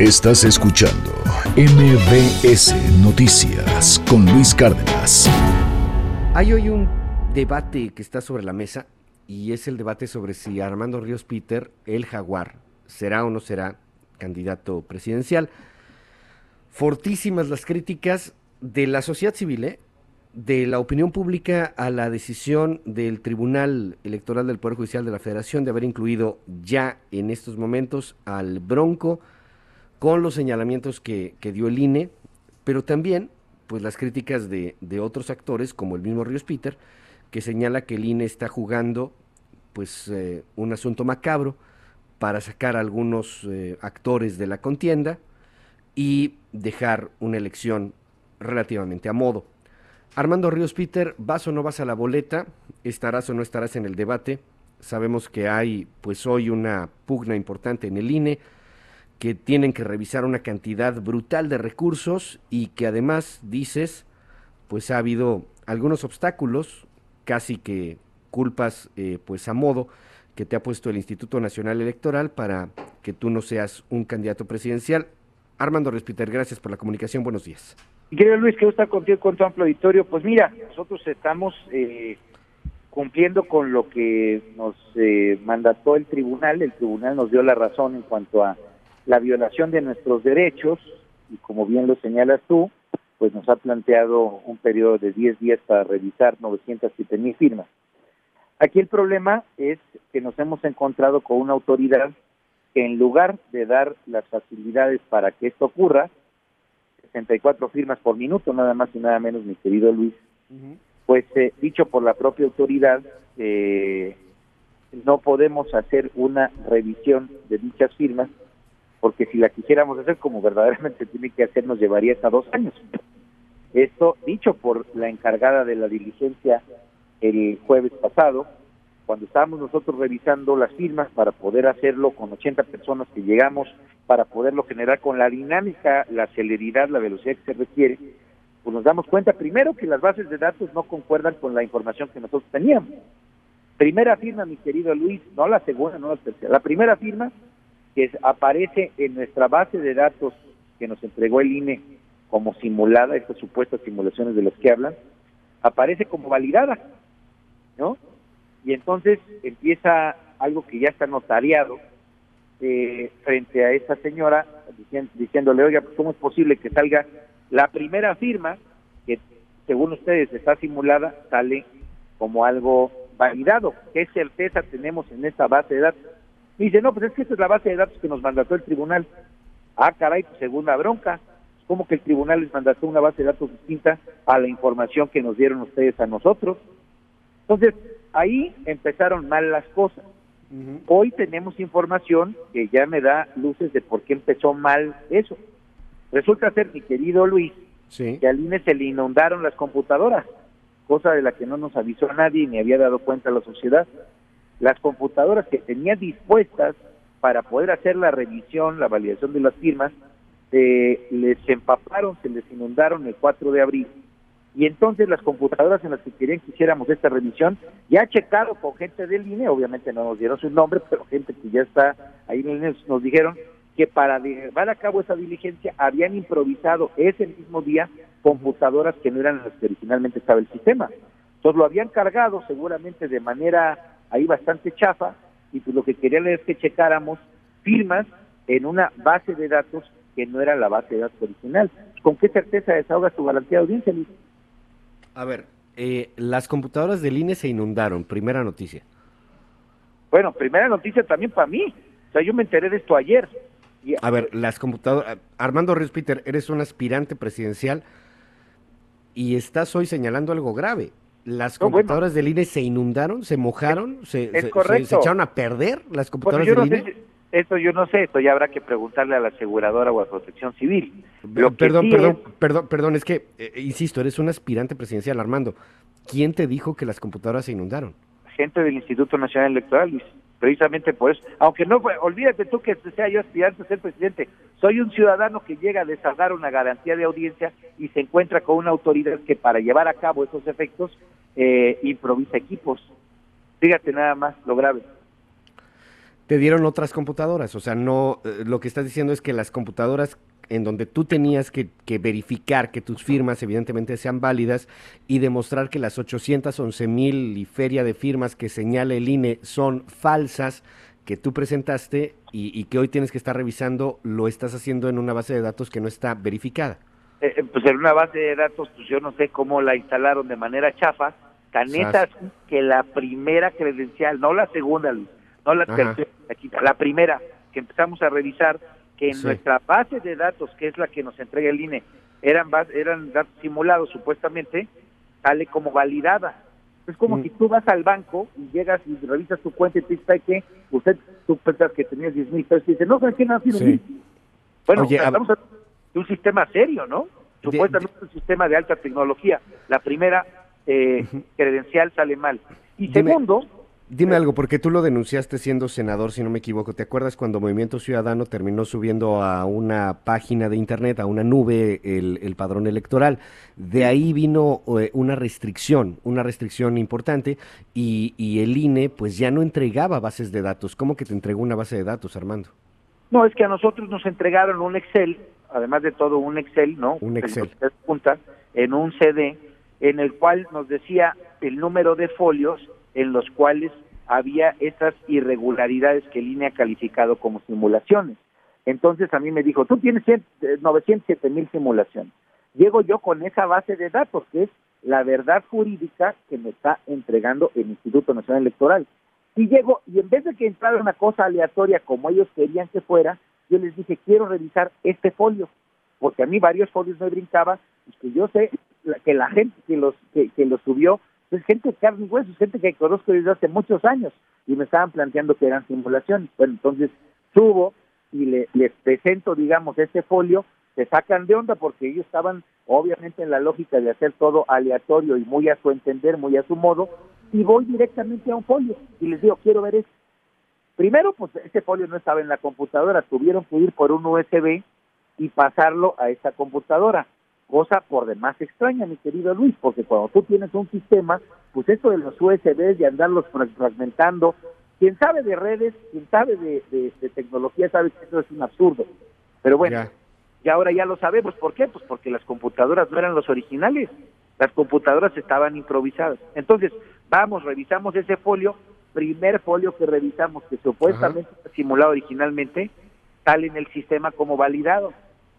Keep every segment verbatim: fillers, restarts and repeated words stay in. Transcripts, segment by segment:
Estás escuchando M B S Noticias con Luis Cárdenas. Hay hoy un debate que está sobre la mesa y es el debate sobre si Armando Ríos Peter, el Jaguar, será o no será candidato presidencial. Fortísimas las críticas de la sociedad civil, ¿eh? de la opinión pública a la decisión del Tribunal Electoral del Poder Judicial de la Federación de haber incluido ya en estos momentos al Bronco con los señalamientos que, que dio el I N E, pero también pues las críticas de, de otros actores como el mismo Ríos Peter, que señala que el I N E está jugando pues eh, un asunto macabro para sacar a algunos eh, actores de la contienda y dejar una elección relativamente a modo. Armando Ríos Peter, ¿vas o no vas a la boleta? ¿Estarás o no estarás en el debate? Sabemos que hay pues hoy una pugna importante en el I N E, que tienen que revisar una cantidad brutal de recursos y que además, dices, pues ha habido algunos obstáculos, casi que culpas eh, pues a modo, que te ha puesto el Instituto Nacional Electoral para que tú no seas un candidato presidencial. Armando Ríos Peter, gracias por la comunicación, buenos días. Querido Luis, que estar contigo con tu amplio auditorio. Pues mira, nosotros estamos eh, cumpliendo con lo que nos eh, mandató el tribunal. El tribunal nos dio la razón en cuanto a la violación de nuestros derechos y como bien lo señalas tú, pues nos ha planteado un periodo de diez días para revisar novecientas siete mil firmas. Aquí el problema es que nos hemos encontrado con una autoridad que en lugar de dar las facilidades para que esto ocurra, sesenta y cuatro firmas por minuto, nada más y nada menos, mi querido Luis, uh-huh. pues eh, dicho por la propia autoridad, eh, no podemos hacer una revisión de dichas firmas, porque si la quisiéramos hacer como verdaderamente tiene que hacer, nos llevaría hasta dos años. Esto dicho por la encargada de la diligencia el jueves pasado, cuando estábamos nosotros revisando las firmas para poder hacerlo con ochenta personas que llegamos, para poderlo generar con la dinámica, la celeridad, la velocidad que se requiere, pues nos damos cuenta primero que las bases de datos no concuerdan con la información que nosotros teníamos. Primera firma, mi querido Luis, no la segunda, no la tercera, la primera firma que es, aparece en nuestra base de datos que nos entregó el I N E como simulada, estas supuestas simulaciones de las que hablan, aparece como validada, ¿no? Y entonces empieza algo que ya está notariado eh, frente a esta señora, diciendo, diciéndole, oiga, pues ¿cómo es posible que salga la primera firma, que según ustedes está simulada, sale como algo validado? ¿Qué certeza tenemos en esta base de datos? Y dice, no, pues es que esta es la base de datos que nos mandató el tribunal. Ah, caray, pues segunda bronca. ¿Cómo que el tribunal les mandató una base de datos distinta a la información que nos dieron ustedes a nosotros? Entonces, ahí empezaron mal las cosas. Uh-huh. Hoy tenemos información que ya me da luces de por qué empezó mal eso. Resulta ser, mi querido Luis, sí. que al I N E se le inundaron las computadoras, cosa de la que no nos avisó nadie ni había dado cuenta la sociedad. Las computadoras que tenía dispuestas para poder hacer la revisión, la validación de las firmas, eh, les empaparon, se les inundaron el cuatro de abril. Y entonces las computadoras en las que querían que hiciéramos esta revisión, ya checado con gente del I N E, obviamente no nos dieron sus nombres, pero gente que ya está ahí en el I N E nos dijeron que para llevar a cabo esa diligencia habían improvisado ese mismo día computadoras que no eran las que originalmente estaba el sistema. Entonces lo habían cargado seguramente de manera ahí bastante chafa, y pues lo que querían es que checáramos firmas en una base de datos que no era la base de datos original. ¿Con qué certeza desahogas tu garantía de audiencia, Luis? A ver, eh, las computadoras del I N E se inundaron, primera noticia. Bueno, primera noticia también para mí. O sea, yo me enteré de esto ayer. Y... A ver, las computadoras... Armando Ríos Peter, eres un aspirante presidencial y estás hoy señalando algo grave. Las computadoras no, bueno. del I N E se inundaron, se mojaron, es, se, es se, correcto. se, se echaron a perder las computadoras bueno, yo del no I N E. Sé, esto yo no sé, esto ya habrá que preguntarle a la aseguradora o a Protección Civil. Lo perdón, sí perdón, es... perdón, perdón, es que, eh, insisto, eres un aspirante presidencial, Armando. ¿Quién te dijo que las computadoras se inundaron? Gente del Instituto Nacional Electoral, Luis. Precisamente por eso, aunque no, olvídate tú que sea yo aspirante a ser presidente, soy un ciudadano que llega a desahogar una garantía de audiencia y se encuentra con una autoridad que para llevar a cabo esos efectos eh, improvisa equipos. Fíjate nada más lo grave. Te dieron otras computadoras, o sea, no, eh, lo que estás diciendo es que las computadoras en donde tú tenías que, que verificar que tus firmas evidentemente sean válidas y demostrar que las ochocientos once mil y feria de firmas que señala el I N E son falsas, que tú presentaste y, y que hoy tienes que estar revisando, lo estás haciendo en una base de datos que no está verificada. Eh, pues en una base de datos, pues yo no sé cómo la instalaron de manera chafa, tan es así que la primera credencial, no la segunda, Luis, no la Ajá. tercera, la primera que empezamos a revisar, que en Sí. nuestra base de datos, que es la que nos entrega el I N E, eran, bas- eran datos simulados supuestamente, sale como validada. Es como Mm. si tú vas al banco y llegas y revisas tu cuenta y te dice que usted, tú pensas que tenías diez mil pesos y dice, no, ¿sabes qué? No, tiene Sí. mil. Bueno, Oye, o sea, a- estamos hablando de un sistema serio, ¿no? De- Supuestamente un sistema de alta tecnología. La primera eh, Ujú. credencial sale mal. Y Dime- segundo, Dime algo, porque tú lo denunciaste siendo senador, si no me equivoco. ¿Te acuerdas cuando Movimiento Ciudadano terminó subiendo a una página de internet, a una nube, el, el padrón electoral? De ahí vino eh, una restricción, una restricción importante, y, y el I N E pues ya no entregaba bases de datos. ¿Cómo que te entregó una base de datos, Armando? no, es que a nosotros nos entregaron un Excel, además de todo un Excel, ¿no? Un Excel. Junta, en un C D, en el cual nos decía el número de folios en los cuales había esas irregularidades que el I N E ha calificado como simulaciones. Entonces a mí me dijo, tú tienes cien, eh, novecientos siete mil simulaciones. Llego yo con esa base de datos, que es la verdad jurídica que me está entregando el Instituto Nacional Electoral. Y llego, y en vez de que entrara una cosa aleatoria como ellos querían que fuera, yo les dije, quiero revisar este folio, porque a mí varios folios me brincaba, y que yo sé la- que la gente que los que, que los subió es gente de carne y hueso, es gente que conozco desde hace muchos años, y me estaban planteando que eran simulaciones. Bueno, entonces subo y le, les presento, digamos, este folio, se sacan de onda porque ellos estaban obviamente en la lógica de hacer todo aleatorio y muy a su entender, muy a su modo, y voy directamente a un folio y les digo, quiero ver esto. Primero, pues ese folio no estaba en la computadora, tuvieron que ir por un U S B y pasarlo a esa computadora, cosa por demás extraña, mi querido Luis, porque cuando tú tienes un sistema, pues esto de los U S Bs, de andarlos fragmentando, quien sabe de redes, quien sabe de, de, de tecnología, sabe que eso es un absurdo. Pero bueno, Ya. y ahora ya lo sabemos. ¿Por qué? Pues porque las computadoras no eran los originales, las computadoras estaban improvisadas. Entonces, vamos, revisamos ese folio, primer folio que revisamos, que supuestamente está simulado originalmente, sale en el sistema como validado.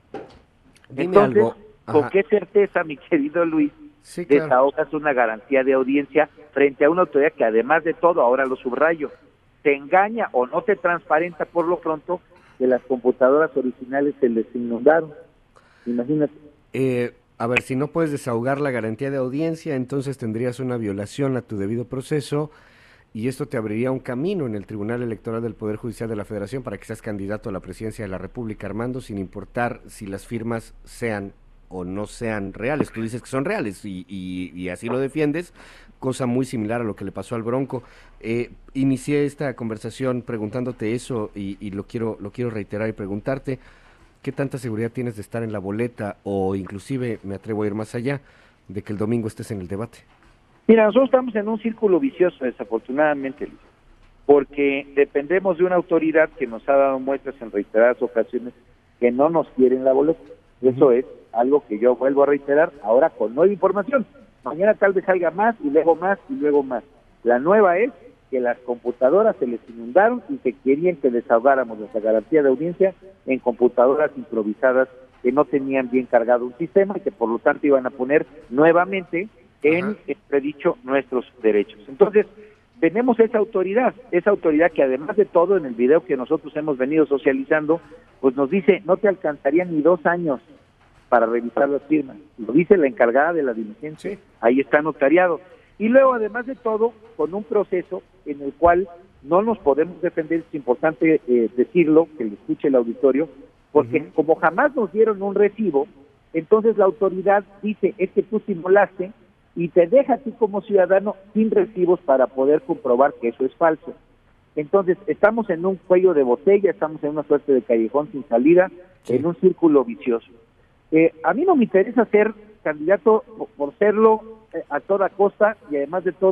Dime Entonces, algo. ¿con Ajá. qué certeza, mi querido Luis, Sí, claro. desahogas una garantía de audiencia frente a una autoridad que, además de todo, ahora lo subrayo, te engaña o no te transparenta por lo pronto que las computadoras originales se les inundaron? Imagínate. Eh, a ver, si no puedes desahogar la garantía de audiencia, entonces tendrías una violación a tu debido proceso y esto te abriría un camino en el Tribunal Electoral del Poder Judicial de la Federación para que seas candidato a la presidencia de la República, Armando, sin importar si las firmas sean o no sean reales. Tú dices que son reales y, y, y así lo defiendes, cosa muy similar a lo que le pasó al Bronco. Eh, inicié esta conversación preguntándote eso y, y lo quiero lo quiero reiterar y preguntarte, ¿qué tanta seguridad tienes de estar en la boleta o inclusive, me atrevo a ir más allá, de que el domingo estés en el debate? Mira, nosotros estamos en un círculo vicioso, desafortunadamente, Luis, porque dependemos de una autoridad que nos ha dado muestras en reiteradas ocasiones que no nos quiere en la boleta. Eso Ujú. es algo que yo vuelvo a reiterar ahora con nueva información. Mañana tal vez salga más y luego más y luego más. La nueva es que las computadoras se les inundaron y que querían que desahogáramos nuestra garantía de audiencia en computadoras improvisadas que no tenían bien cargado un sistema y que por lo tanto iban a poner nuevamente en Ajá. entredicho nuestros derechos. Entonces, tenemos esa autoridad, esa autoridad que además de todo en el video que nosotros hemos venido socializando, pues nos dice, no te alcanzarían ni dos años para revisar las firmas. Lo dice la encargada de la diligencia. Sí. Ahí está notariado. Y luego, además de todo, con un proceso en el cual no nos podemos defender, es importante eh, decirlo, que lo escuche el auditorio, porque Ujú. como jamás nos dieron un recibo, entonces la autoridad dice, es que tú simulaste y te deja a ti como ciudadano sin recibos para poder comprobar que eso es falso. Entonces, estamos en un cuello de botella, estamos en una suerte de callejón sin salida, Sí. en un círculo vicioso. Eh, a mí no me interesa ser candidato por, por serlo eh, a toda costa y además de todo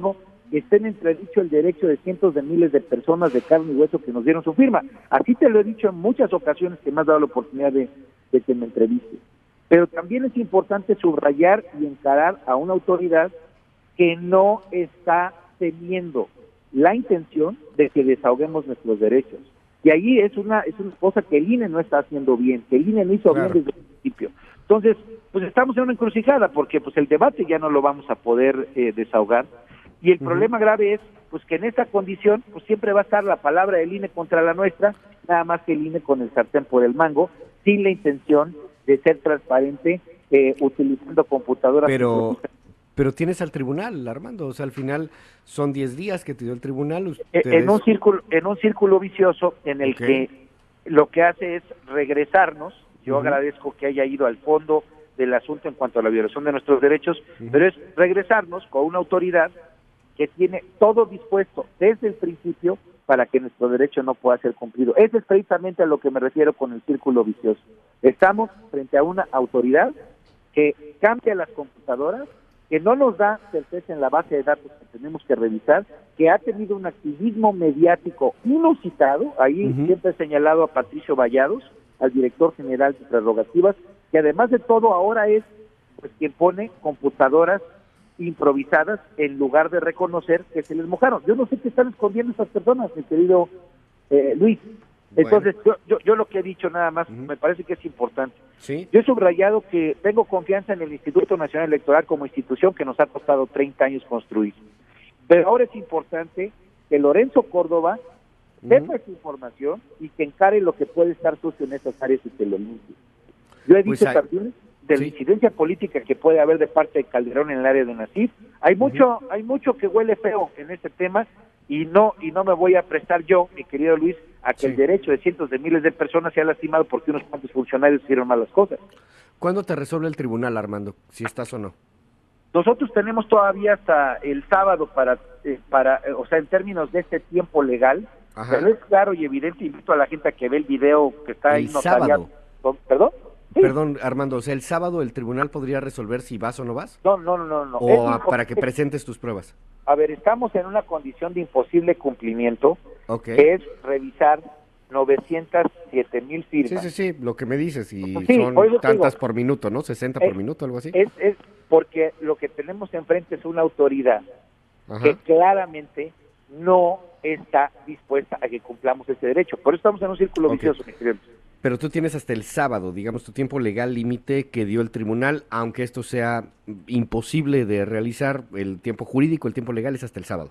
está en entredicho el derecho de cientos de miles de personas de carne y hueso que nos dieron su firma. Así te lo he dicho en muchas ocasiones que me has dado la oportunidad de, de que me entrevistes. Pero también es importante subrayar y encarar a una autoridad que no está teniendo la intención de que desahoguemos nuestros derechos. Y ahí es una es una cosa que el I N E no está haciendo bien, que el I N E no hizo claro. bien desde el principio. Entonces, pues estamos en una encrucijada, porque pues el debate ya no lo vamos a poder eh, desahogar. Y el uh-huh. problema grave es pues que en esta condición pues siempre va a estar la palabra del I N E contra la nuestra, nada más que el I N E con el sartén por el mango, sin la intención de ser transparente, eh, utilizando computadoras. Pero... Pero tienes al tribunal, Armando, o sea, al final son diez días que te dio el tribunal. Ustedes... En un círculo, en un círculo vicioso en el okay. que lo que hace es regresarnos. Yo uh-huh. agradezco que haya ido al fondo del asunto en cuanto a la violación de nuestros derechos, uh-huh. pero es regresarnos con una autoridad que tiene todo dispuesto desde el principio para que nuestro derecho no pueda ser cumplido. Eso es precisamente a lo que me refiero con el círculo vicioso. Estamos frente a una autoridad que cambia las computadoras, que no nos da certeza en la base de datos que tenemos que revisar, que ha tenido un activismo mediático inusitado. Ahí uh-huh. siempre he señalado a Patricio Vallados, al director general de Prerrogativas, que además de todo ahora es pues quien pone computadoras improvisadas en lugar de reconocer que se les mojaron. Yo no sé qué están escondiendo estas personas, mi querido eh, Luis. Entonces, bueno. yo, yo yo lo que he dicho nada más, uh-huh. me parece que es importante. ¿Sí? Yo he subrayado que tengo confianza en el Instituto Nacional Electoral como institución que nos ha costado treinta años construir. Pero ahora es importante que Lorenzo Córdoba uh-huh. sepa esa información y que encare lo que puede estar sucio en esas áreas y que lo limpie. Yo he dicho pues hay... también de la sí. incidencia política que puede haber de parte de Calderón en el área de Nacif. Hay uh-huh. mucho hay mucho que huele feo en este tema y no y no me voy a prestar yo, mi querido Luis, a que sí. el derecho de cientos de miles de personas sea lastimado porque unos cuantos funcionarios hicieron malas cosas. ¿Cuándo te resuelve el tribunal, Armando, si estás o no? Nosotros tenemos todavía hasta el sábado para, eh, para eh, o sea, en términos de este tiempo legal, Ajá. pero es claro y evidente, invito a la gente a que ve el video que está ahí notariado. ¿Perdón? Sí. Perdón, Armando, o sea, el sábado el tribunal podría resolver si vas o no vas. No, no, no, no. O a, para que presentes tus pruebas. A ver, estamos en una condición de imposible cumplimiento, okay. que es revisar novecientos siete mil firmas. Sí, sí, sí, lo que me dices, y sí, son tantas digo, por minuto, ¿no? sesenta es, por minuto, algo así. Es, es porque lo que tenemos enfrente es una autoridad Ajá. que claramente no está dispuesta a que cumplamos ese derecho. Por eso estamos en un círculo okay. vicioso, mi querido. Pero tú tienes hasta el sábado, digamos, tu tiempo legal límite que dio el tribunal, aunque esto sea imposible de realizar, el tiempo jurídico, el tiempo legal es hasta el sábado.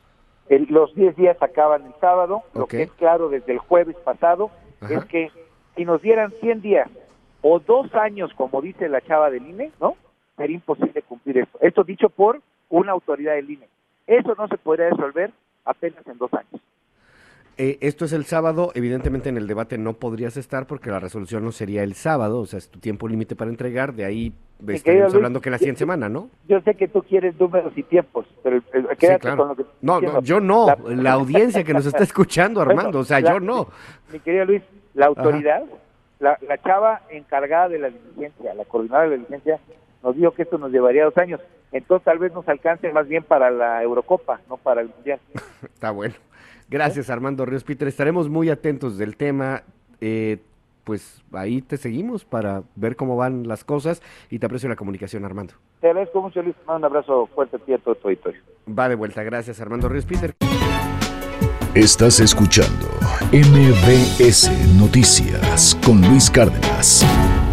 El, los diez días acaban el sábado, okay. lo que es claro desde el jueves pasado, Ajá. es que si nos dieran cien días o dos años, como dice la chava del I N E, ¿no? Sería imposible cumplir esto. Esto dicho por una autoridad del I N E. Eso no se podría resolver apenas en dos años. Eh, esto es el sábado, evidentemente en el debate no podrías estar porque la resolución no sería el sábado, o sea, es tu tiempo límite para entregar, de ahí estaríamos hablando que la siguiente semana, ¿no? Yo sé que tú quieres números y tiempos, pero eh, quédate sí, claro. con lo que... No, no, yo no, la, la audiencia que nos está escuchando, Armando, bueno, o sea, la, yo no. Mi querido Luis, la autoridad, la, la chava encargada de la diligencia, la coordinadora de la diligencia, nos dijo que esto nos llevaría dos años, entonces tal vez nos alcance más bien para la Eurocopa, no para el Mundial. Está bueno. Gracias, Armando Ríos Peter. Estaremos muy atentos del tema. Eh, pues ahí te seguimos para ver cómo van las cosas y te aprecio la comunicación, Armando. Te agradezco mucho, Luis. Un abrazo fuerte a ti y a todo tu auditorio. Va de vuelta. Gracias, Armando Ríos Peter. Estás escuchando M V S Noticias con Luis Cárdenas.